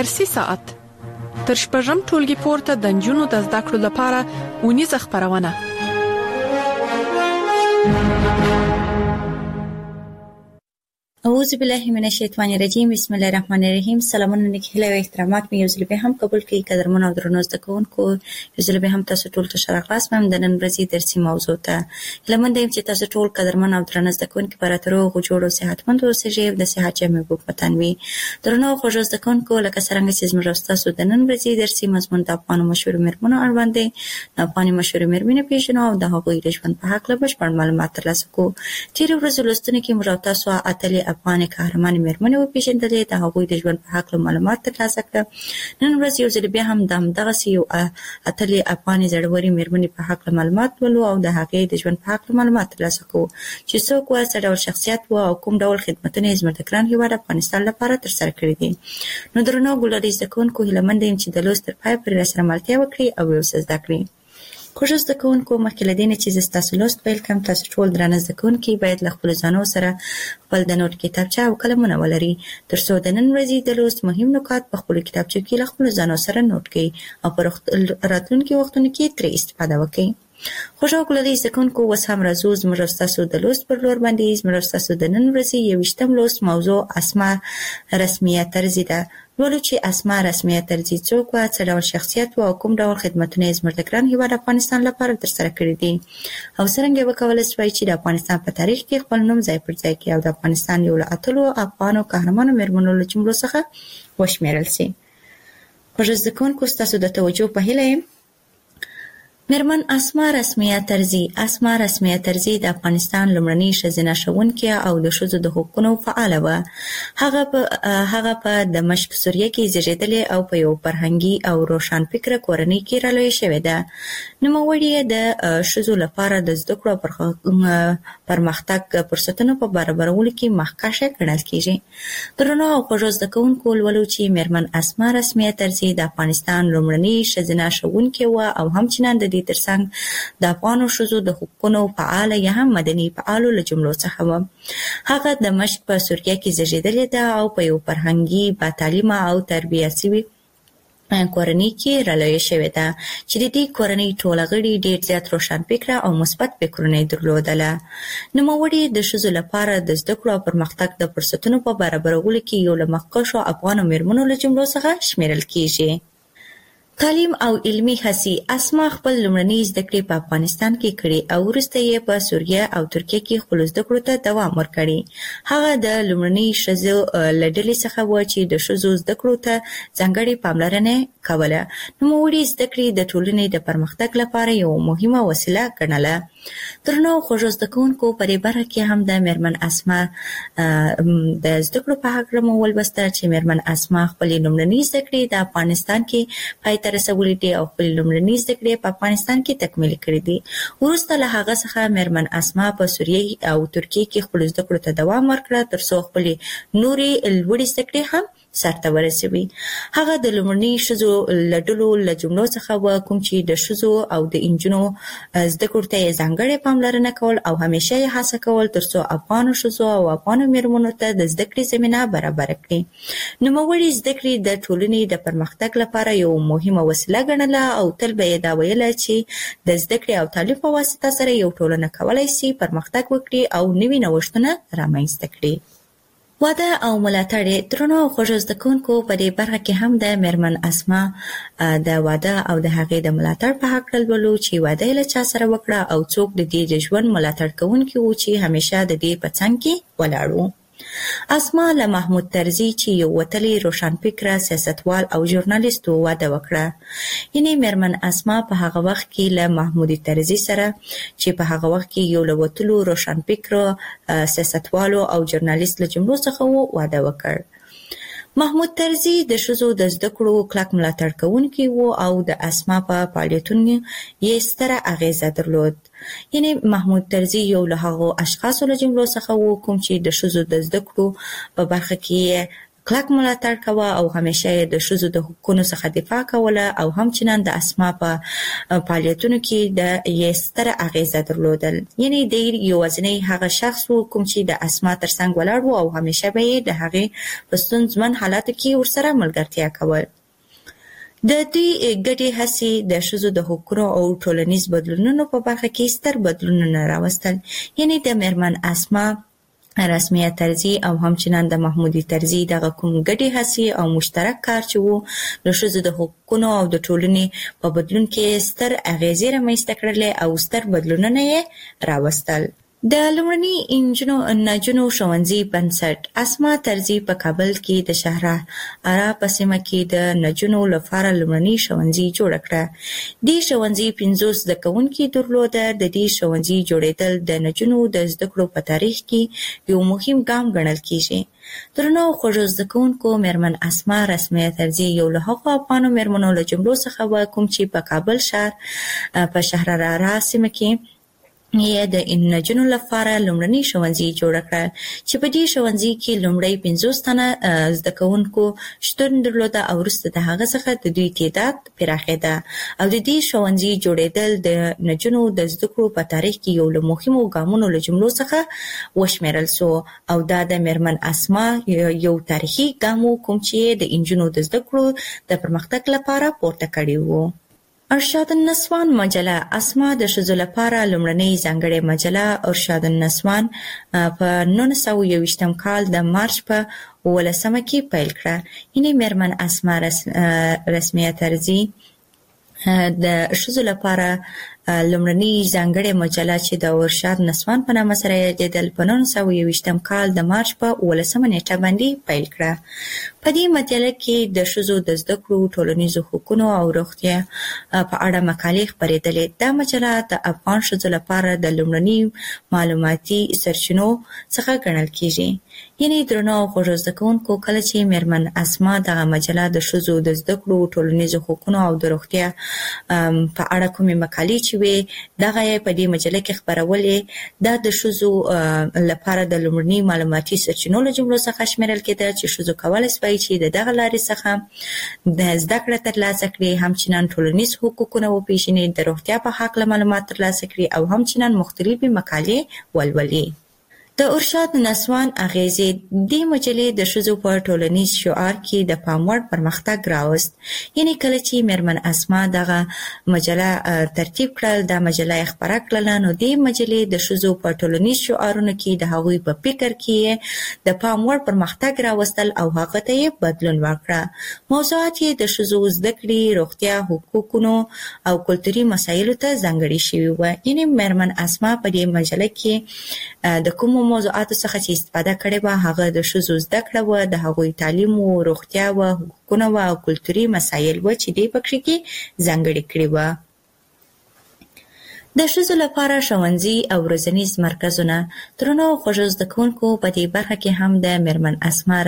درسي ساعت تر شپږم ټولګي پورته د نجونو د زده کړو لپاره اونیزه خپرونه. اعوذ بالله من الشیطان الرجیم. بسم الله الرحمن الرحیم. سلامونه نیکهیله او احترامات مې یو ځل به هم قبول کړئ. قدرمن او درنو زده کوونکو، یو ځل به هم تاسو ټول ته ښه راغلاست. د نن ورځې درسي موضوع ته هیله مند یم چې تاسو ټول قدرمن او درنو زده کوونکي په راته روغ جوړ او صحتمند اوسئ او د صحت جامې وپتن وي. درنو خوږو زده کوونکو، لکه څرنګه چې زموږ تاسو د نن ورځې درسي مضمون د افغانو مشهورو میرمنو اړوند دی، د افغاني مشهورو میرمنې پیژنو او د هغوی د ژوند په هکله بشپړ معلومات ترلاسه کوو. تېرې ورځې لوستنې کې موږ تاسو اتلې افغاني قهرمانې میرمنې وپېژندلې، د هغوی د ژوند په هکله معلومات ترلاسه کړه. نن ورځ یو ځل بیا هم د همدغسې یو اتلې افغاني زړورې میرمنې په هکله معلومات ولو او د هغې د ژوند په هکله معلومات ترلاسه کوو چې څوک وه، څه ډول شخصیت وه او کوم ډول خدمتونه یې زموږ د ګران هېواد افغانستان لپاره ترسره کړي دي. نو درنو ګلالي زده کوونکو، هیله مند یم چې د لوست تر پایه پورې راسره ملتیا وکړئ او یو څه زده کړئ. خوږو زده کوونکو، مخکې له دې نه چې زه ستاسو لوست پیل کړم، تاسو ټول درانه زده کوونکي باید له خپلو ځانو سره خپل د نوټ کتابچه او قلمونه ولري، تر څو د نن ورځې د لوست مهم نکات په خپلو کتابچو کې له خپلو ځانو سره نوټ کړئ او په راتلونکي وختونو کې ترې استفاده وکړئ. خوږو ګلالي زده کوونکو، اوس هم راځو زموږ او ستاسو د لوست پر لور باندې. زموږ او ستاسو د نن ورځې 21م لوست موضوع اسماء رسمیه طرزي ده. لولو چې اسماء رسمیه طرزي څوک وه، څه ډول شخصیت وه او کوم ډول خدمتونه یې زموږ د ګران هېواد افغانستان لپاره ترسره کړي دي او څرنګه وکولی شوای چې د افغانستان په تاریخ کې خپل نوم ځای پر ځای کړي او د افغانستان یو له اتلو افغانو قهرمانو میرمنو له جملو څخه وشمېرل سي. خوږو زده کوونکو، ستاسو د توجه په هیله یم. میرمن اسماء رسمیه طرزي. اسماء رسمیه طرزي د افغانستان لومړنۍ ښځینه ښوونکې او د ښځو د حقونو فعاله وه. هغه په دمشق سوریه کې زیږېدلې او په یو فرهنګي او روښانفکره کورنۍ کې رالویه شوې ده. نوموړې د ښځو لپاره د زده کړو او پرمختګ فرصتونو په برابرولو کې مخکښه ګڼل کېږي. درنو او خوږو زده کوونکو، لولو چې میرمن اسماء رسمیه طرزي د افغانستان لومړنۍ ښځینه ښوونکې وه او همچنان د ترڅنګ د افغانو ښځو د حقونو فعاله یا هم مدني فعالو له جملو څخه وه. هغه د دمشق په سوریه کې زیږېدلې ده او په یو فرهنګي با تعلیمه او تربیه شوې کورنۍ کې رالویه شوې ده چې د دې کورنۍ ټول غړي ډېر زیات روښانفکره او مثبت فکرونه یې درلودله. نوموړې د ښځو لپاره د زده کړو او پرمختګ د فرصتونو په برابرولو کې یو له مخکښو افغانو میرمنو له جملو څخه شمیرل کېږي. تعلیم او علمي هڅې. اسماء خپل لومړنۍ زده کړې په افغانستان کې کړې او وروسته یې په سوریه او ترکیه کې خپلو زده کړو ته دوام ورکړی. هغه د لومړنۍ ښځو له ډلې څخه وه چې د ښځو زده کړو ته ځانګړې پاملرنه کوله. نوموړې زده کړې د ټولنې د پرمختګ لپاره یوه مهمه وسیله ګڼله. درنو خوږو زده کوونکو، په دې برخه کې هم د میرمن اسماء د زده کړو په هکله مو ولوسته چې میرمن اسماء خپلې لومړنۍ زده کړې د افغانستان کې پای ته رسولې دي او خپلې لومړنۍ زده کړې په افغانستان کې تکمیل کړې دي. وروسته له هغه څخه میرمن اسماء په سوریه او ترکیه کې خپلو زده کړو ته دوام ورکړه تر څو خپلې نورې لوړې زده کړې هم سرته ورسوي. هغه د لومړنۍ ښځو له ډلو له جملو څخه وه کوم چې د ښځو او د نجونو زده کړو ته یې ځانګړې پاملرنه کول او همیشه یې هڅه کول تر څو افغانو ښځو او افغانو میرمنو ته د زده کړې زمینه برابره کړي. نوموړې زده کړې د ټولنې د پرمختګ لپاره یو مهمه وسیله ګڼله او تل به یې دا ویله چې د زده کړې او تعلیم په واسطه سره یو ټولنه کولی شي پرمختګ وکړي او نوي نوښتونه رامنځته کړي. واده او ملاتړ. درنو او خوږو زده کوونکو، په دې برخه کې هم د میرمن اسماء د واده او د هغې د ملاتړ په هکله لولو چې واده یې له چا سره وکړه او څوک د دې د ژوند ملاتړ کوونکي وو چې همیشه د دې په څنګ کې ولاړ وو. اسماء له محمود طرزي چې یو وتلی روښانفکره سیاستوال او ژورنالیست و واده وکړه. یعنې میرمن اسماء په هغه وخت کې له محمود طرزي سره چې په هغه وخت کې یو له وتلو روښانفکرو سیاستوالو او ژورنالیست له جملو څخه واده وکړ. محمود طرزي د ښځو د زده کړو کلک ملاتړ کوونکی و او د اسماء په فعالیتونو یې ستره اغیزه درلود. یعنې محمود طرزي یو له هغو اشخاصو له جملو څخه و کوم چې د ښځو د زده کړو په برخه کې کلک ملاتړ کوه او همیشه د ښځو د حقوقو څخه دفاع کوله او همچنان د اسما په فعالیتونو کې د یې ستره اغیزه درلودل. یعنی د یوازینی هغه شخص و کوم چې د اسما ترڅنګ ولاړ و او همیشه به یې د هغې په ستونزمن حالاتو کې ورسره ملګرتیا کول. د دې ګډې هڅې د ښځو د حقوقو او ټولنیز بدلونونو په برخه کې ستر بدلونونه راوستل. یعنی د میرمن اسما رسمیت طرزي او همچنان د محمودي طرزي دغه کوم ګډې هڅې او مشترک کار چې وو د ښځو د حقوقو او د ټولنې په بدلون کې ستر اغیزې رامنځته کړلې او ستر بدلونونه یې راوستل. د لومړني نجونو ښوونځي بنسټ اسما طرزي په کابل کې د شهرارا په سیمه کې د نجونو لپاره لومړني ښوونځي جوړ کړه. دې ښوونځي 50 زده کوونکي درلوده. د دې ښوونځي جوړېدل د نجونو د زده کړو په تاریخ کې یو مهم ګام ګڼل کېږي. درنو خوږو زده کوونکو، میرمن اسما رسمیت طرزي یو له هغو افغانو میرمنو له جملو څخه وه کوم چې په کابل ښار په شهرارا سیمه کې یې د نجونو لپاره لومړني ښوونځي جوړ کړل چې په دې ښوونځي کې لومړی 50 تنه زده کوونکو شتون درلوده او وروسته د هغه څخه د دوی تعداد پراخېده او د دې ښوونځي جوړېدل د نجونو د زده کړو په تاریخ کې یو له مهمو ګامونو له جملو څخه وشمېرل سو او دا د میرمن اسما یو تاریخي ګام و کوم چې د نجونو د زده کړو د پرمختګ لپاره پورته کړی و. ارشاد النسوان مجله اسما د ښځو لپاره لومړنۍ ځانګړې مجله ارشاد النسوان په 1921 کال د مارچ په 18 کې پیل کړه. یعنی میرمن اسما رسمیت طرزي د ښځو لپاره لومړنۍ ځانګړې مجله چې د ارشاد نسوان په نامه سره یادېدل په 1921 کال د مارچ په 18 نیټه باندې پیل کړه. په دې مجله کې د ښځو د زده کړو، ټولنیزو حقوقو او روغتیا په اړه مقالې خپرېدلې. دا مجله د افغان ښځو لپاره د لومړني معلوماتي سرچینو څخه ګڼل کېږي. یعنی درنو خوږو زده کوونکو، کله چې میرمن اسما دغه مجله د ښځو د زده کړو، ټولنیزو حقوقو او د روغتیا په اړه کومې مقالې چې وې دغه یې په دې مجله کې خپرولې، دا د ښځو لپاره د لومړني معلوماتي سرچینو له جملو څخه شمیرل کېده چې ښځو کولی شوای چې د دغه لارې څخه د زده کړه ترلاسه کړي، همچنان ټولنیز حقوقونه وپېژني، د روغتیا په هکله معلومات ترلاسه کړي او همچنان مختلفې مقالې ولولي. د ارشاد نسوان اغیزې دې مجلې د ښځو په ټولنیز شعار کې د پام وړ پرمختګ راوست. یعنی کله چې میرمن اسما دغه مجله ترتیب کړل، دا مجله یې خپره کړله، نو دې مجلې د ښځو په ټولنیز شعارونو کې د هغوی په فکر کې د پام وړ پرمختګ راوستل او هغه ته یې بدلون ورکړه. موضوعات یې د ښځو زده کړې، روغتیا، حقوقو او کلتوري مسایلو ته ځانګړي شوي وو. یعنی میرمن اسما په دې مجله کې د کومو موضوعاتو څخه چې استفاده کړې وه هغه د ښځو زده کړه وه، د هغوی تعلیم و، روغتیا وه، حقوقونه وه او کلتوري مسایل وه چې دې پکې کې ځانګړي کړي وه. د ښځو لپاره ښوونځي او روزنیز مرکزونه. درنو خوږو زده کوونکو، په دې برخه کې هم د میرمن اسما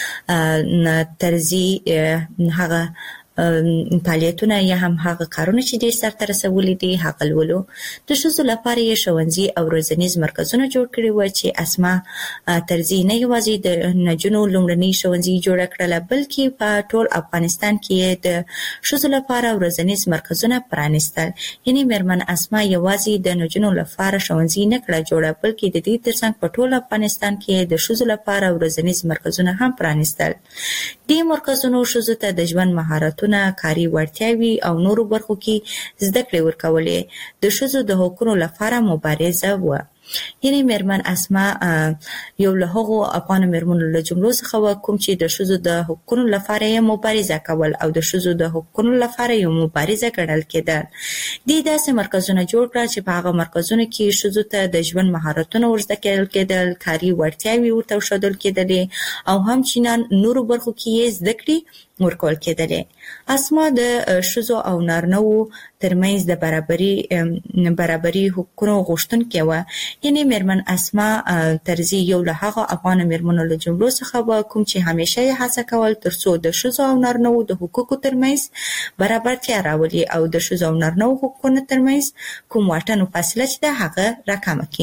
طرزي هغه فعالیتونه یا هم هغه کارونه چې دې سرته رسولي دي هغه لولو. د ښځو لپاره یې ښوونځي او روزنیز مرکزونه جوړ کړي وو چې اسما طرزي نه یوازې د نجونو لومړنۍ ښوونځي جوړه کړله، بلکې په ټول افغانستان کې د ښځو لپاره روزنیز مرکزونه پرانیستل. یعنی میرمن اسما یوازې د نجونو لپاره ښوونځي نه کړه جوړه، بلکې د دې ترڅنګ په ټول افغانستان کې د ښځو لپاره روزنیز مرکزونه هم پرانیستل. دې مرکزونو ښځو ته د ژوند مهارتونه، کاري وړتیاوې او نورو برخو کې زده کړې ورکولې. د ښځو د حقوقو لپاره مبارزه وه. یعنی میرمن اسما یو له هغو افغانو میرمنو له جملو څخه وه کوم چې د ښځو د حقوقو لپاره یې مبارزه کول او د ښځو د حقوقو لپاره یو مبارزه ګڼل کېدل. دې داسې مرکزونه جوړ کړه چې په هغه مرکزونو کې ښځو ته د ژوند مهارتونه ورزده کېدل، کاري وړتیاوې ورته ښودل کېدلې او همچنان نورو برخو کې یې زده کړې ورکول کېدلې. اسما د ښځو او نارینه‌وو ترمنځ د برابري حقوقو غوښتونکې وه. یعنی میرمن اسما طرزي یو له هغو افغانو میرمنو له جملو څخه وه کوم چې همیشه یې هڅه کول ترڅو د ښځو او نارینه‌وو د حقوقو ترمنځ برابرتیا راولي او د ښځو او نارینه‌وو حقوقو ترمنځ کوم واټن او فاصله چې ده هغه راکمه کړي.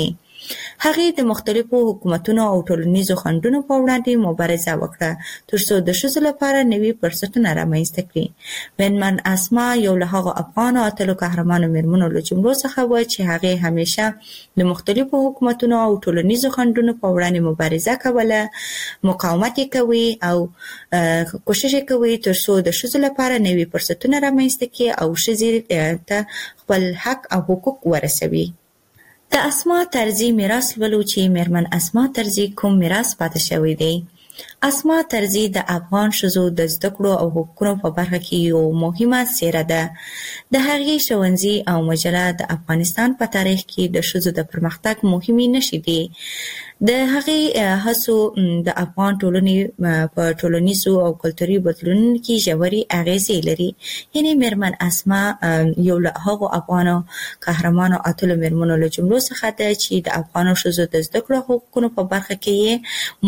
هغې د مختلفو حکومتونو او ټولنیزو خنډونو په وړاندې مبارزه وکړه ترڅو د ښځو لپاره نوي فرصتونه رامنځته کړي. میرمن اسما یو له هغو افغانو اتلو قهرمانو میرمنو له جملو څخه وه چې هغې همیشه د مختلفو حکومتونو او ټولنیزو خنډونو په وړاندې مبارزه کوله، مقاومت یې کوي او کوشش یې کوي ترڅو د ښځو لپاره نوي فرصتونه رامنځته کړي او ښځې ته خپل حق او حقوق ورسوي. د اسما طرزي میراث لولو چې میرمن اسما طرزي کوم میراث پاتې شوی دی. اسما طرزي د افغان ښځو د زده کړو او حقوقو په برخه کې یو مهمه څیره ده. د هغې ښوونځي او مجله د افغانستان په تاریخ کې د ښځو د پرمختګ مهمې نښې دي. د هغې هڅو د افغان ټولنې په ټولنیزو او کلتوري بدلونونو کې ژورې اغیزې لري. یعنې میرمن اسما یو له هغو افغانو قهرمانو اتلو میرمنو له جملو څخه ده چې د افغانو ښځو د زده کړو حقوقو په برخه کې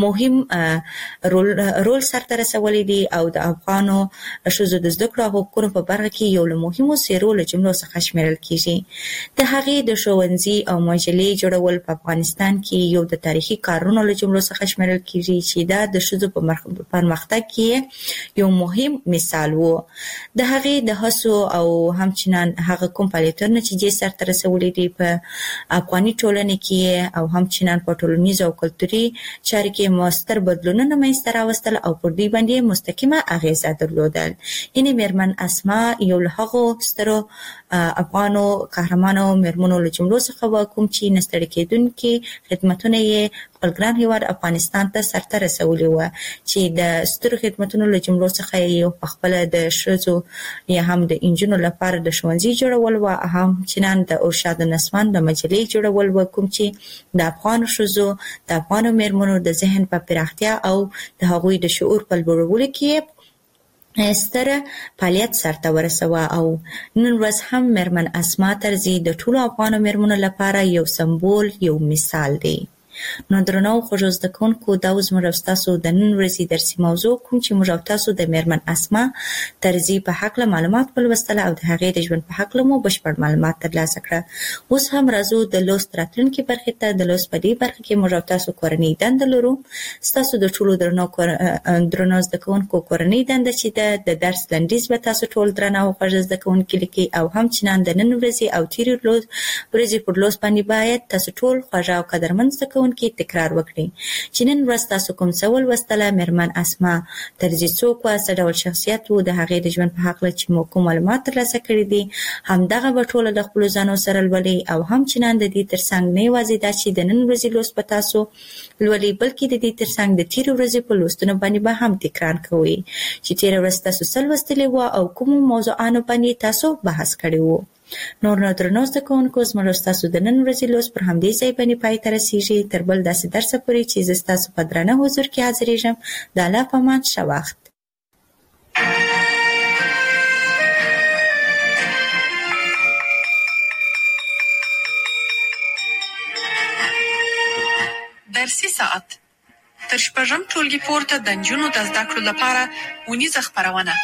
مهم رول سرته رسولی دی او د افغانو ښځو د زده کړو حقوقو په برخه کې یو له مهمو څیرو له جملو څخه شمیرل کیږي. د هغې د ښوونځي او مجلې جوړول په افغانستان کې یو د تاریخي کارونو له جملو څخه شمیرل کیږي چې دا د ښځو په پرمختګ کې یو مهم مثال و. د هغې د هڅو او همچنان هغه کوم فعالیتونه چې سرته رسولي دي په افغاني ټولنې کې او همچنان په ټولنیزو او کلتوري چارو کې مؤثر بدلونونه منځته راوستل او پر دوی باندې مستقیمه اغیزه درلودل. یعنې میرمن اسما یو له هغو سترو افغانو قهرمانو میرمنو له جملو څخه وه کوم چې نه ستړي کېدونکي خدمتونه یې خپل ګران هېواد افغانستان ته سرته رسولي وه چې د سترو خدمتونو له جملو څخه یې پخپله د ښځو یا هم د نجونو لپاره د ښوونځي جوړول وه، همچنان د ارشاد نسوان د مجلې جوړول وه کوم چې د افغانو ښځو د افغانو میرمنو د ذهن په پراختیا او د هغوی د شعور په لوړولو کې ستره فعالیت سرته ورسوه. او نن ورځ هم میرمن اسما طرزي د ټولو افغانو میرمنو لپاره یو سمبول، یو مثال دی. نو درنو خوږو زده کوونکو، دا اوس موږ او ستاسو د نن ورځې درسي موضوع کوم چې موږ او تاسو د میرمن اسما طرزي په هکله معلومات ولوستل او د هغې د ژوند په هکله مو بشپړ معلومات ترلاسه کړه. اوس هم راځو د لوست راتلونکي برخې ته. د لوست په دې برخه کې موږ او تاسو کورنۍ دنده لرو. ستاسو د ټولو درنو زده کوونکو کورنۍ دنده چې د درس لنډیز به تاسو ټول درنه او خوږ زده کوونکي لیکي او همچنان د نن ورځې او تیرې ورځې پر لوست باندې باید تاسو ټول خوږ او قدرمن زده کې تکرار وکړي چې نن ورځ تاسو کوم څه ولوستله، میرمن اسما طرزي څوک وه، څه ډول شخصیت و، د هغې د ژوند په هکله چې مو کوم معلومات ترلاسه کړي دي همدغه به ټوله د خپلو ځانو سره لولئ او همچنان د دې ترڅنګ نه یوازې دا چې د نن ورځې لوست به تاسو لولئ بلکې د دې ترڅنګ د تېرې ورځې په لوستونو باندې به هم تکرار کوئ چې تېره ورځ تاسو څه لوستلي وه او کومو موضوعانو باندې تاسو بحث کړی و. نور نو درنو زده کوونکو، زموږ ستاسو د نن ورځې لوست پر همدې ځای باندې پای ته رسیږي. تر بل داسې درسه پورې چې زه ستاسو په درانه حضور کې حاضرېږم، د الله په امان، ښه وخت. درسي ساعت تر شپږم ټولګي پورته د نجونو د زده کړو لپاره ونیزه خپرونه.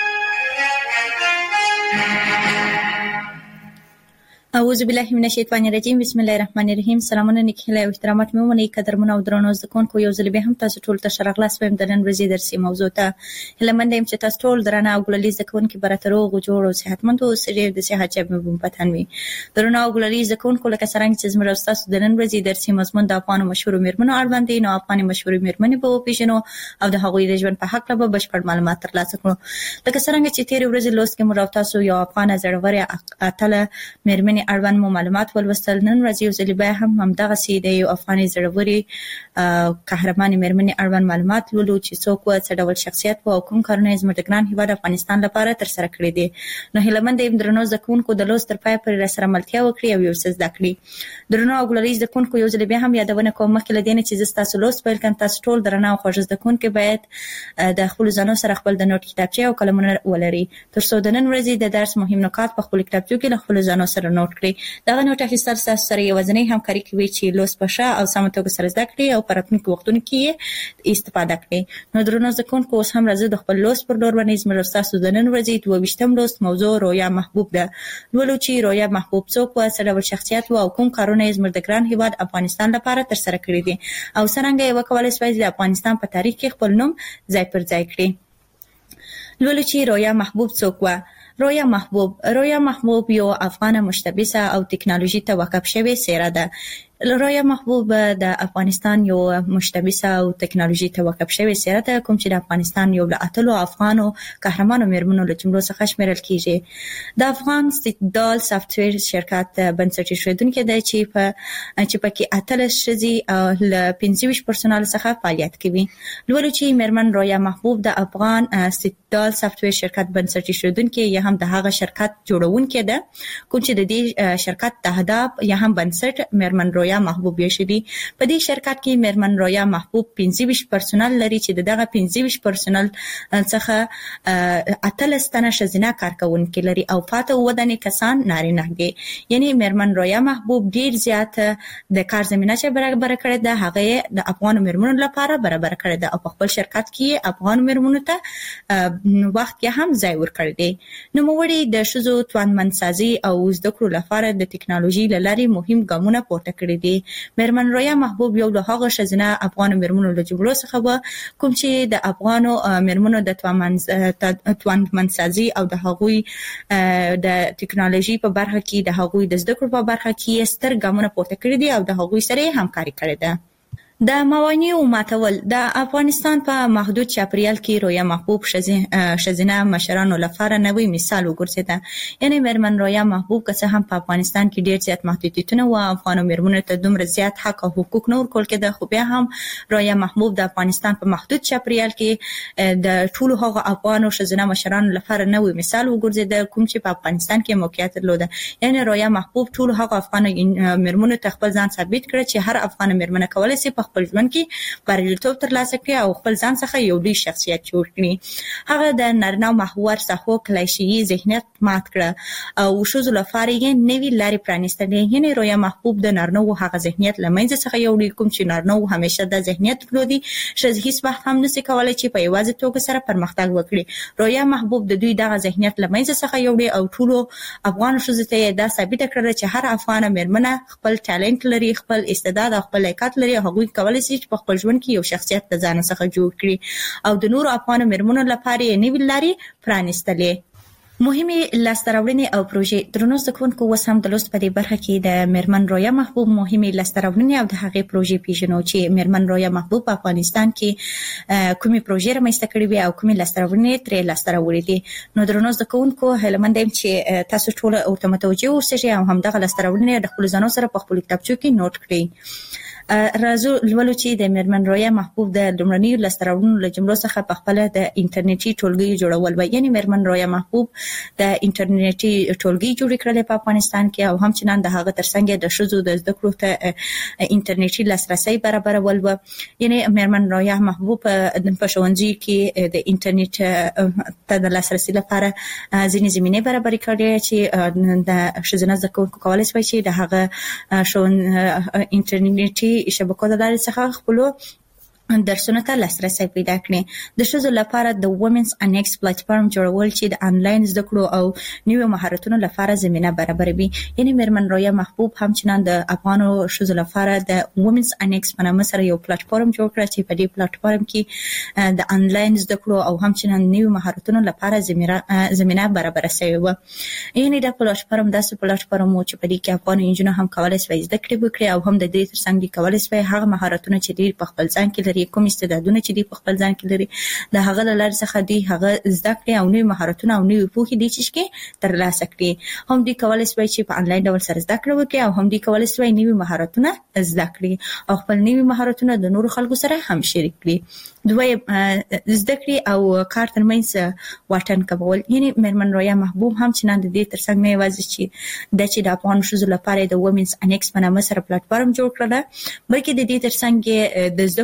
اعوذ بالله من الشیطان الرجیم. بسم الله الرحمن الرحیم. سلامونه، نیک هیله او احترامات مې ومنئ. قدرمنو او درنو زده کوونکو، یو ځل بیا هم تاسو ټول ته ښه راغلاست وایم د نن ورځې درسي موضوع ته. هیله منده یم چې تاسو ټول درانه او ګلالي زده کوونکي به راته روغ جوړ او صحتمند اوسئ، د صحت جیب مو پتن وي. درنو او ګلالي زده کوونکو، لکه څرنګه چې زموږ او ستاسو د نن ورځې درسي مضمون د افغانو مشهورو میرمنو اړوند دی، نو افغاني مشهورې میرمنې به وپېژنو او د هغوی د ژوند په هکله به بشپړ معلومات ترلاسه کړو. لکه څرنګه چې تېرې ورځې لوست کې موږ او تاسو یو افغانه زړورې اتله میرمنې اړوند مو معلومات ولوستل. نن ورځ یو ځل بیا هم همدغسې د یو افغاني زړورې قهرمانې میرمنې اړوند معلومات لولو چې څوک وه، څه ډول شخصیت و او کوم کارونه یې زموږ د ګران هېواد افغانستان لپاره ترسره کړي دي. نو هیله منده یم درنو زده کوونکو د لوست تر پایه پورې راسره ملتیا وکړي او یو څه زده کړي. درنو او ګلالي زده کوونکو، یو ځل بیا هم یادونه کوم مخکې له دې نه چې زه ستاسو لوست پیل کړم، تاسو ټول درنه او خوږ زده کوونکي باید د خپلو ځانو سره خپل د نوټ کتابچې او قلمونه ولري تر څو د نن ورځې د درس مهم نکات په خپلو کتابچو کې له خپلو ځانو سره نوټ نوٹ کړئ. دغه نوټ اخیستل تاسو سره یوازینی همکاري کوي چې لوست په ښه او سمه توګه سره زده کړئ او په راتلونکو وختونو کې استفاده کړئ. نو درنو زده کوونکو اوس هم راځي د خپل لوست پر لور باندې زموږ تاسو د نن ورځې 22م لوست موضوع رویا محبوب ده. لولو چې رویا محبوب څوک و، څه ډول شخصیت و او کوم کارونه یې زموږ د ګران هیواد افغانستان لپاره تر سره کړی دي او څنګه یې وکولای شوای د افغانستان په تاریخ کې خپل نوم ځای پر ځای کړي. لولو چې رویا محبوب څوک و. رویا محبوب یو افغان مشتبسه او ټکنالوژي ته وقف شوی څیره ده. رویا محبوب د افغانستان یو مشتبسه او ټکنالوژي ته وقف شوی څیره ده، کوم چې د افغانستان یو له اتلو افغانو قهرمانو میرمنو له جملو څخه شمیرل کیږي. د افغان ستدال سافټویر شرکت بنسټ ایښودونکی دی چې پکې اتلس ښځې له 25 پرسونل څخه فعالیت کوي. لولو چې میرمن رویا محبوب د افغان ستدال سافټویر شرکت بنسټ ایښودونکی یا هم د هغه شرکت جوړونکی ده، کوم چې د دې شرکت د اهداف یا هم بنسټ میرمن رویا محبوب یې شدي. په دې شرکت کې میرمن رویا محبوب 25 پرسونل لري چې دغه 25 پرسونل څخه اتلس تنه ښځینه کارکونکي لري او فاته 9 تنه کسان نارینه دي. یعنی میرمن رویا محبوب ډیر زیات د کار زمينه چې برابر کړې ده هغه د افغان میرمنو لپاره برابر کړې ده او په خپل شرکت کې افغان میرمنو ته وخت کې هم ځای ورکړی دی. نو موږ د شذو توانمنسازي او زده کړو لپاره د ټکنالوژي لاري مهم ګامونه پورته کړي دي. میرمن رویا محبوب یو له هغه ښځینه افغان میرمنو له جملو څخه و کوم چې د افغانو میرمنو د توانمنسازي او د هغوی د ټکنالوژي په برخه کې د هغوی د زده کړو په برخه کې ستر ګامونه پورته کړي دي او د هغوی سره همکاري کړې ده. د موانعو ماتول. د افغانستان په محدود چاپیریال کې رویا محبوب ښځینه مشرانو لپاره نوی مثال وګرځیده. یعنی میرمن رویا محبوب که څه هم په افغانستان کې ډیر زیات محدودیتونه و، افغانو میرمنو ته دومره زیات حق او حقوق نه ورکول کېده، خو بیا هم رویا محبوب د افغانستان په محدود چاپیریال کې د ټولو هغه افغانو ښځینه مشرانو لپاره نوی مثال وګرځیده کوم چې په افغانستان کې موقعیت درلوده. یعنی رویا محبوب ټولو هغه افغان میرمنو ته خپل ځان ثابت کړ چې هر افغان میرمن کولای شي خپل ژوند کې بریالیتوب ترلاسه کړي او خپل ځان څخه یو لوی شخصیت جوړ کړي. هغه د نارینه محور ساحو کلیشه‌ای ذهنیت مات کړ او شذو لپاره یې نوې لارې پرانیستلې. یعنی رویا محبوب د نارینه هغه ذهنیت لمنځه څخه یو کوم چې نارینه همیشه د ذهنیت درلودي، ښځې هیڅ وخت هم نشي کولای چې په یوازې توګه سره پرمختګ وکړي. رویا محبوب د دوی دغه ذهنیت لمنځه څخه یو او ټولو افغان ښځو ته دا ثابت کړل چې هر افغان میرمن خپل ټالنت لري، خپل استعداد او خپل لیاقت لري، هغوی کولای شي چې په خپل ژوند کې یو شخصیت د ځان څخه جوړ کړي او د نورو افغان میرمنو لپاره یې نوې لارې پرانیستلې. مهمه لاستراوړنې او پروژې. درنو زده کوونکو اوس هم د لوست په دې برخه کې د میرمن رویا محبوب مهمه لاستراوړنې او د هغې پروژې پیژنو چې میرمن رویا محبوب په افغانستان کې کومې پروژې رامنځته کړې وي او کومې لاستراوړنې ترې لاسته راوړې دي. نو درنو زده کوونکو هیله یم چې تاسو ټول ورته متوجه اوسئ او همدغه لاستراوړنې د خپل ځانو سره په خپل کتابچو کې نوٹ کړئ. راځو لولو چې د میرمن رویا محبوب د لومړنیو لاسته له جملو څخه په خپل د انټرنیټي ټولګي جوړول و. یعنی میرمن رویا محبوب د انټرنیټي ټولګي جوړ کړل په افغانستان کې او همچنان د هغه ترڅنګ د شذو د زده کړو ته انټرنیټي لاسرسي برابرول و. یعنی میرمن رویا محبوب په ښوونځي کې د انټرنیټ ته د لاسرسي لپاره ځینې زمینه برابر کړې چې د ښځینه زده کوونکو کولای شي چې د هغه انټرنیټي شبکو د لارې څخه خپلو درسونه ته لاسرسي پیدا کړي. د ښځو لپاره د وومنز انیکس پلیټفارم جوړول چې د انلاین زده کړو او نویو مهارتونو لپاره زمينه برابروي. یعنی میرمن رویا محبوب همچنان د افغانو ښځو لپاره د وومنز انیکس په نامه سره یو پلیټفارم جوړ کړ چې په دې پلیټفارم کې د انلاین زده کړو او همچنان نویو مهارتونو لپاره زمينه برابر شوی و. یعنی دا پلیټفارم داسې پلیټفارم و چې په دې کې افغان انجونو هم کولای شي زده کړې وکړي او هم د دې ترڅنګ کولای شي هغه مهارتونه چې دوی په خپل ځان کې کوم استعدادونه چې دی په خپل ځان کې لري د هغه لارې څخه دی هغه زده کړي او نوې مهارتونه او نوې پوهې دي چې ترلاسه کړي. هم دی کولای شي چې په انلاین ډول سره زده کړه وکړي او هم دی کولای شي نوې مهارتونه زده کړي او خپل نوې مهارتونه د نورو خلکو سره هم شریک کړي. دوی زده کړي او کار ترمنځ واټن کمول. یعنی میرمن رویا محبوب هم چې نن د دې ترڅنګ نه یوازې چې د افغان ښځو لپاره د وومنز انیکس په نامه سره پلیټفارم جوړ کړل، بلکې د دې ترڅنګ د زده کړو او کار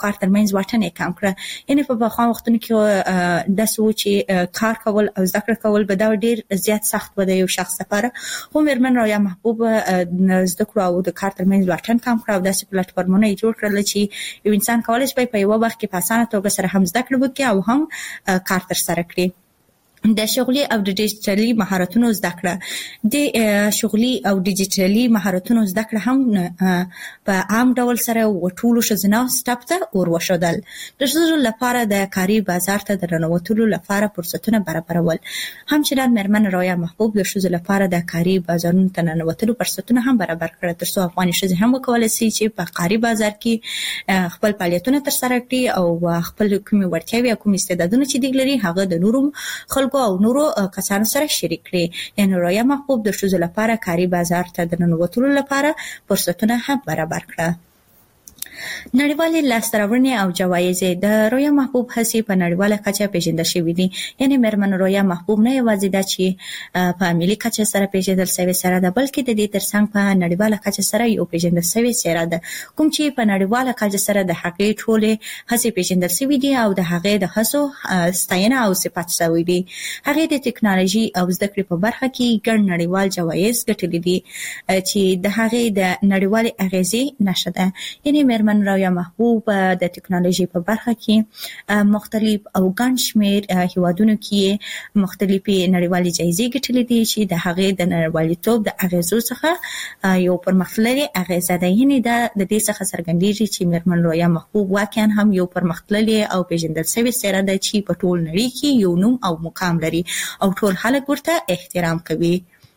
کار ترمنځ واټن یې کم کړ. یعنی په بخښه وختونو کې د سوچ کار کول او زده کړه کول به دا ډیر زیات سخت و د یو شخص لپاره. خو میرمن رایا محبوب زده کړه او د کار ترمنځ واټن کم کړ او داسې پلیټفارمونه جوړ کړل چې یو انسان کولای شي په یو وخت کې په اسانه توګه سره هم زده کړه وکړي او هم کار تر سره کړي. د شغلي او د ډیجیټلي مهارتونو زده کړه د شغلي او ډیجیټلي مهارتونو زده کړه هم په عام ډول سره وټولو شزنه سټاپ ته ورشودل. د ښځو لپاره د کاري بازار ته د رنوتلو لپاره فرصتونه برابرول. همچنان میرمن رایا محبوب د ښځو لپاره د کاري بازارونو ته رنوتلو فرصتونه هم برابر کړل ترڅو افغاني ښځې هم وکولای شي چې په کاري بازار کې خپل فعالیتونه تر سره کړي او خپل کومې وړتیاوې او کوم استعدادونه چې دوی لري هغه د نورو خلکو او نورو کسانو سره شریک کړي. یعنی رایا محبوب د ښځو لپاره کاري بازار ته د ننوتلو لپاره فرصتونه هم برابر کړه. نړیوالې لاسته راوړنې او جوایز د رایا محبوب هڅې په نړیواله کچه پیژندل شوې دي. یعنی میرمن رایا محبوب نه یوازې د چې په ملي کچه سره پیژندل شوې سره ده بلکې د دې ترڅنګ په نړیواله کچه سره یو پیژندل شوې سره ده کوم چې په نړیواله کچه سره د هغې ټولې هڅې پیژندل شوې دي او د هغې د هڅو ستاینه او صفت شوې دي. هغې د ټکنالوژي او زده کړې په برخه کې ګڼ نړیوال جوایز ګټلي دي چې د هغې د نړیوالې اغیزې نښه ده. یعنی میرمن رایا محبوب د ټکنالوژي په برخه کې مختلف او ګڼ شمېر هیوادونو کې مختلفې نړیوالې جایزې ګټلې دي چې د هغې د نړیوالتوب د اغیزو څخه یو پرمختللې اغیزه ده. یعنی دا د دې څخه څرګندېږي چې میرمن رایا محبوب واقعا هم یو پرمختللې او پیژندل شوې څېره ده چې په ټول نړۍ کې یو نوم او مقام لري او ټول خلک ورته احترام کوي.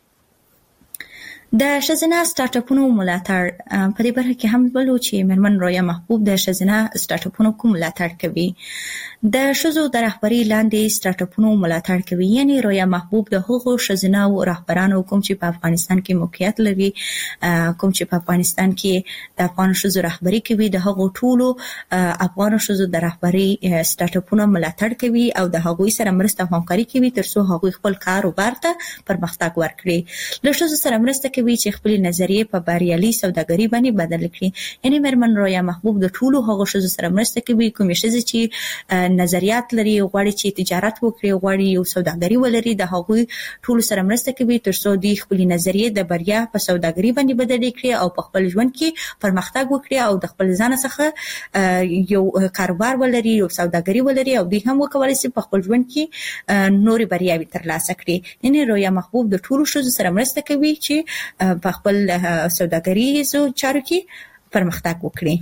د ښځینه سټارټ اپونو ملاتړ په دې برخه کې هم ولو چې میرمن رایا محبوب د ښځینه سټارټ اپونو کوم ملاتړ کوي. د ښځو د رهبرۍ لاندې سټارټ اپونو ملاتړ کوي. یعنی رایا محبوب د هغو ښځینه رهبرانو کوم چې په افغانستان کې موقعیت لري کوم چې په افغانستان کې د افغان ښځو رهبري کوي د هغو ټولو افغان ښځو د رهبرۍ سټارټ اپونو ملاتړ کوي او د هغوی سره مرسته او همکاري کوي ترڅو هغوی خپل کاروبار ته پرمختګ ورکړي. له ښځو سره مرسته کوي چې خپل نظریې په بریالي سوداګري باندې بدل کړي. یعنی میرمن رایا محبوب د ټولو هغو ښځو سره مرسته کوي کومې ښځې چې نظریات لري غواړي چې تجارت وکړي غواړي یو سوداګري ولري د هغوی ټولو سره مرسته کوي ترڅو دوی خپل نظریې د بریا په سوداګري باندې بدل کړي او په خپل ژوند کې پرمختګ وکړي او د خپل ځان څخه یو کاروبار ولري یو سوداګري ولري او دوی هم وکولای شي په خپل ژوند کې نورې بریاوې ترلاسه کړي. یعنی رایا محبوب د ټولو ښځو سره مرسته کوي چې په خپل سوداګریزو چارو کې پرمختګ وکړي.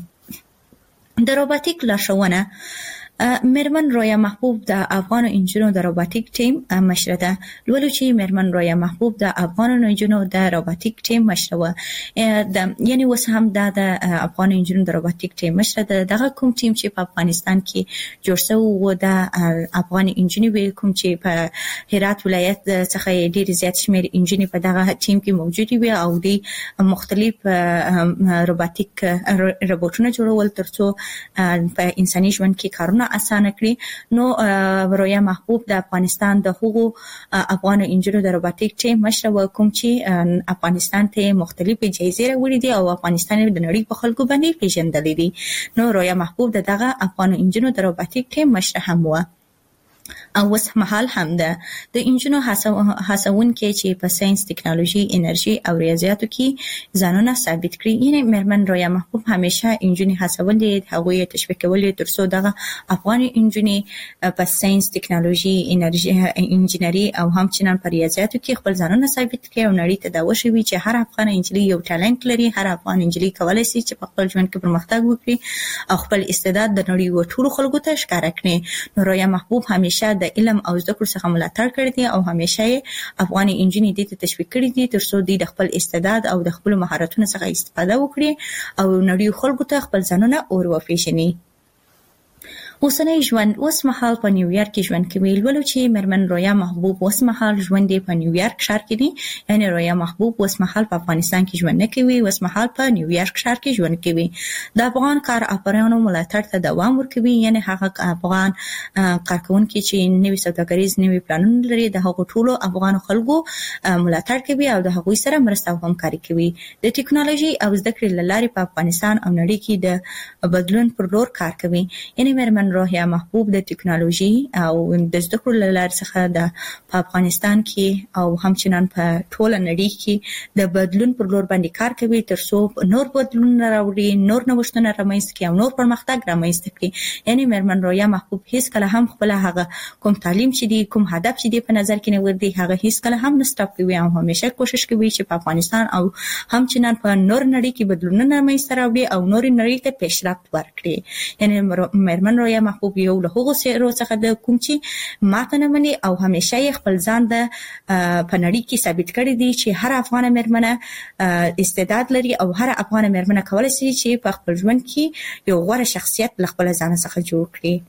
د روباټیک لارښوونه میرمن رایا محبوب د افغان انجینو د روباټیک ټیم مشره ده. لولو چې میرمن رایا محبوب د افغان انجینو د روباټیک ټیم مشره و. یعنی اوس هم د افغان انجینو د روباټیک ټیم مشره ده. دغه کوم ټیم چې په افغانستان کې جوړ شوی و د افغان انجینو کوم چې په هرات ولایت څخه ډیر زیات شمیر انجینو په دغه ټیم کې موجود وي او د مختلف روباټیک روبوټونه جوړول ترڅو په انساني ژوند کې کارونه اسانه کړي. نو رایا محبوب د افغانستان د هغو افغان انجینو د روباټیک ټیم مشره و کوم چې افغانستان ته مختلفې جایزې راوړي دي او افغانستان د نړۍ په خلکو باندې پیژندل دي. نو رایا محبوب دغه افغان انجینو د روباټیک ټیم مشره هم و او اوس مهال هم ده. د انجینو هڅونکي چې په ساينس ټکنالوژي انرژي او ریاضیاتو کې ځانونه ثابت کړي. یعنی میرمن رایا محبوب همیشه انجیني هڅولې هغوی تشویق کولې ترڅو دغه افغان انجیني په ساينس ټکنالوژي انرژي انجینری او همچنان په ریاضیاتو کې خپل ځانونه ثابت کړي او نړۍ ته دا وښيي چې هر افغان انجیني یو ټالنت لري. هر افغان انجیني کولای شي چې په خپل ژوند کې پرمختګ وکړي او خپل استعداد د نړۍ ټولو خلکو ته ښکاره کړي. نو رایا محبوب همیشه د علم او زده کړو څخه ملاتړ کړی دی او همیشه یې افغان انجیني دې ته تشویق کړی دي ترڅو دوی د خپل استعداد او د خپل مهارتونو څخه استفاده وکړي او نړۍ خلکو ته خپل ځانونه اور وپېژني. اوسنۍ ژوند اوس مهال په نیویارک کې ژوند کوي. ولو چې مرمن رویا محبوب اوس مهال ژوند په نیویارک ښار کې دی، یعنی رویا محبوب اوس مهال په افغانستان کې ژوند نه کوي، اوس مهال په نیویارک ښار کې ژوند کوي. د افغان کار افرانو ملاتړ ته دوام ورکوي، یعنی هغه افغان کارکونکي چې نوي سوداګریز نوي پلانونه لري د هغو ټولو افغان خلکو ملاتړ کوي او د هغوی سره مرسته او همکاري کوي. د ټکنالوژي او زده کړې لارې په افغانستان او نړۍ کې د بدلون پر لور کار کوي. یعنی مرمن رویا محبوب د ټکنالوژي او د زده کړو لارې څخه په افغانستان کې او همچنان په ټوله نړۍ کې د بدلون پر لور باندې کار کوي ترڅو نور بدلون راوړي، نور نوښتونه رامنځته کړي او نور پرمختګ رامنځته کړي. یعنی مرمن رویا محبوب هیڅ کله هم خپل هغه کوم تعلیم چې دی، کوم هدف چې دی په نظر کې نه ورده، هغه هیڅ کله هم نه سټاپ کوي او همیشه کوشش کوي چې په افغانستان او همچنان په نور نړۍ کې بدلونونه رامنځته راوړي او نور نړۍ ته پیشرفت ورکړي. یعنی مرمن رویا محبوب یو له هغو سیرو څخه د کوم چې ماته نه مني او همیشه یې خپل ځان د په نړۍ کې ثابت کړی دی چې هر افغان مرمنه استعداد لري او هر افغان مرمنه کولای شي چې په خپل ژوند کې یو غوره شخصیت له خپل ځان څخه جوړ کړي.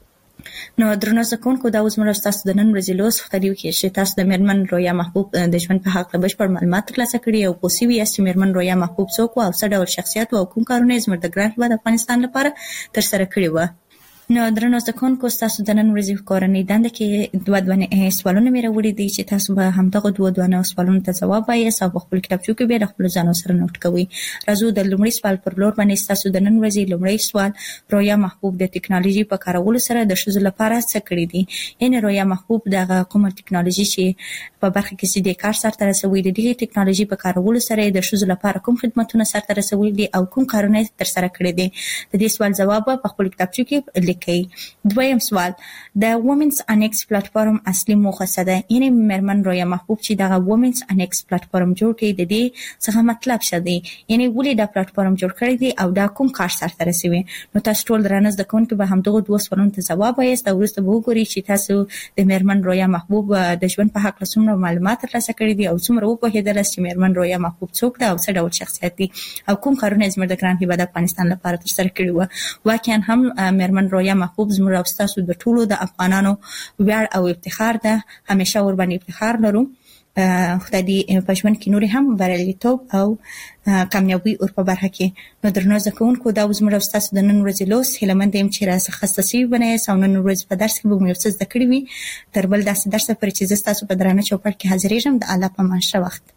نو درنو زکونکو دا اوس موږ تاسو د نن ورځې لوس خبرې وکړو چې تاسو د مرمن رویا محبوب د ژوند په حق له بشپړ معلومات ترلاسه کړي او پوه شوي یاست چې مرمن رویا محبوب څوک او څه ډول شخصیت او کوم کارونه یې زموږ د ګران هېواد افغانستان لپاره ترسره کړي وو. نو درنو زکونکو تاسو د نن ورځې کورنۍ دنده کې دوه سوالونه مې راوړي دي چې تاسو به همدغه دوه سوالونو ته ځواب وایاست او په خپل کتابچو کې به د خپل ځانو سره نوٹ کوئ. راځو د لومړي سوال پر لور باندې. تاسو د نن ورځې لومړی سوال: رویا محبوب د ټکنالوژي په کارولو سره د ښځو لپاره څه کړي دي؟ یعنی رویا محبوب دغه کومه ټکنالوژي چې په برخه کې چې د کار سرته رسوي، د دې ټکنالوژي په کارولو سره د ښځو لپاره کوم خدمتونه سرته رسولي دي او کوم کارونه ترسره کړي دي؟ د دې سوال جواب په خپل کتابچو کې لیکئ. دویم سوال: د وومنز انیکس پلیټفارم اصلي موخه څه ده؟ یعنی مرمن رویا محبوب چې دغه وومنز انیکس پلیټفارم جوړ کړي د دې څخه مطلب څه دی؟ یعنی ولې دا پلیټفارم جوړ کړی دی او دا کوم کار سرته رسوي؟ نو تاسو ټول درنه زده کوونکي به همدغه دوه سوالونو ته ځواب وایاست او وروسته به وګورئ چې تاسو د مرمن رویا محبوب د ژوند په حق له څومره معلومات ترلاسه کړي دي او څومره وپوهېدلاست چې مرمن رویا محبوب څوک ده او څه ډول شخصیت دی او کوم کارونه یې زموږ د ګران هېواد افغانستان لپاره ترسره کړي وو. واقعا هم مرمن رویا محبوب زموږ او ستاسو د ټولو د افغانانو ویاړ او افتخار ده. همیشه ور باندې افتخار لرو. خدای دې په ژوند کې نور هم بریالیتوب او کامیابی ور په برخه کې. نو درنو زده کوونکو دا زموږ او ستاسو د نن ورځې لوس هیلهمند یم چې راڅخه ستاسو بنئ او نن ورځ په درس کې به مو یو څه زده کړي وي. تر بل داسې درس پورې چې زه ستاسو په درانه چوپړ کې حاضرېږم. د الله په امان ښه وخت.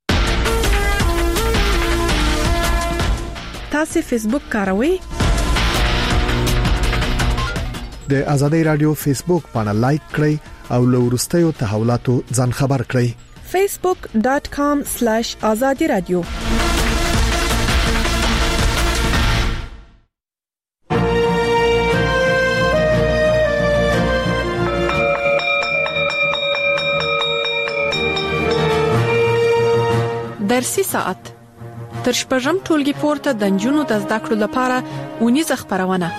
تاسو فیسبوک کاروئ؟ د ازادي رادیو فیسبوک باندې لایک کړئ او له وروستیو تحولاتو ځان خبر کړئ. facebook.com/azadi radio. درسي ساعت تر شپږم ټولګي پورته د نجونو د زده کړو لپاره ونیزه خبرونه.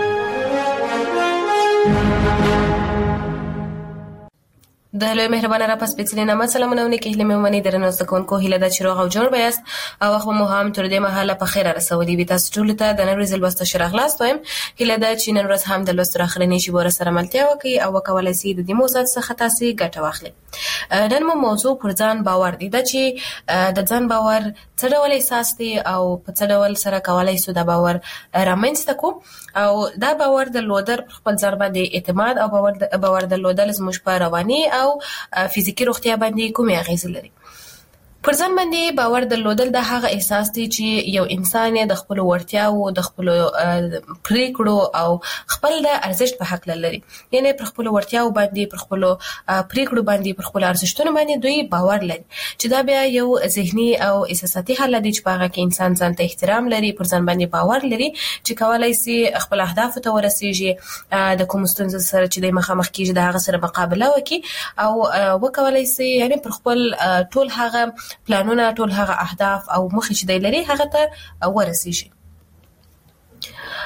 د لوی مهربانه را پس پېڅلې نامه سلامونه ونکې هیله مې ومني درنو زده کوونکو هیله ده چې روغ او جوړ بیاست او وخت مو هم تر دې مهاله په خیر رسولي وي. تاسو ټول ته د نن ورځې لوست شراغلاست وایم. هیله ده چې نن ورځ هم د لوست اخرنۍ شیبه سره ملتیا وکړي او وکولای شي د دې موضوع څخه تاسو ګټه واخلئ. نن مو موضوع پر ځان باور دی. دا چې د ځان باور څه ډول احساس دی او په څه ډول سره کولای شو دا باور رامنځته کو او دا باور درلودل پر خپل ځان باندې اعتماد او باور درلودل زموږ په رواني او فزیکی روغتیا باندې کومه اغیزه لري. پر ځان باندې باور درلودل د هغه احساس دی چې یو انسان د خپل وړتیاو د خپل پریکړو او خپل د ارزښت په حق لري. یعنی پر خپل وړتیاو باندې پر خپل پریکړو باندې پر خپل ارزښتونو باندې دوی باور لري چې دا بیا یو ذهني او احساساتي حالت دی چې په هغه کې انسان ځان ته احترام لري، پر ځان باندې باور لري چې کولای شي خپل اهداف ته ورسیږي، د کوم ستونزې سره چې د مخامخ کیږي د هغه سره مقابله وکړي او وکولای شي یعنی پر خپل ټول هغه پلانونه ټول هغه اهداف او مخې چې دی لري هغه ته ورسیږي.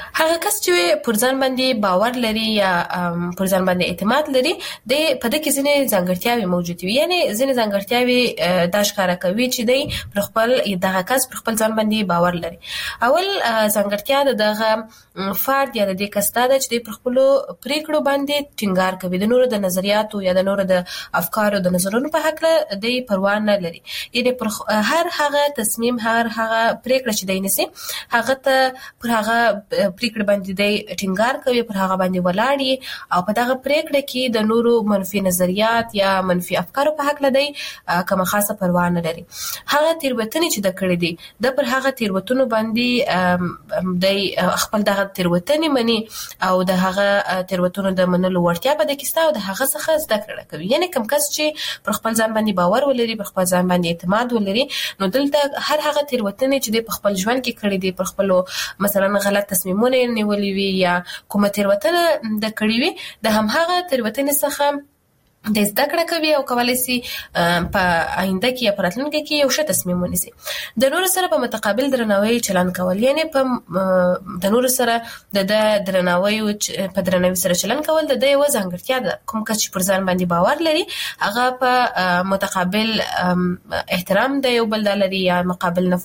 هغه کس چې پر ځان باندې باور لري یا پر ځان باندې اعتماد لري د په دې کې ځینې ځانګړتیاوې موجود وي، یعنی ځینې ځانګړتیاوې دا ښکاره کوي چې د پر خپل دغه کس پر خپل ځان باندې باور لري. اول ځانګړتیا د دغه فرد یا د دې کس دا چې د پر خپل پریکړو باندې ټینګار کوي، د نورو د نظریاتو یا د نورو د افکارو د نظرونو په حق له د پروا نه لري، یعنی پر هر هغه تصمیم هر هغه پریکړه چې دی نسی هغه ته پر هغه پریکړه باندې د ټینګار کوي، پر هغه باندې ولاړی او په دغه پریکړه کې د نورو منفي نظریات یا منفي افکارو په حق لدی کوم خاصه پروا نه لري. هغه تیروتنې چې د کړې دي د پر هغه تیروتنو باندې د خپل دغه تیروتنې مني او د هغه تیروتنو د منلو وړتیا په دې کې ستاسو د هغه څخه زده کړه کوي. یعنی کوم کس چې پر خپل ځان باندې باور ولري، پر خپل ځان باندې اعتماد ولري، نو دلته هر هغه تیروتنې چې د خپل ژوند کې کړې دي، پر خپل مثلا غلط تصمیمونه نیولې وي یا کومه تیروتنه د کړې وي، د هم هغه تیروتنې څخه د زده کړه کوي او کولای شي په آینده کې یا په راتلونکي کې یو ښه تصمیم ونیسي. د نورو سره په متقابل درناوي چلند کول، یعنی په د نورو سره د درناوي په درناوي سره چلند کول د یو ځانګړتیا ده. کوم کس چې پر ځان باندې باور لري هغه په متقابل احترام د یو بل لري یا مقابل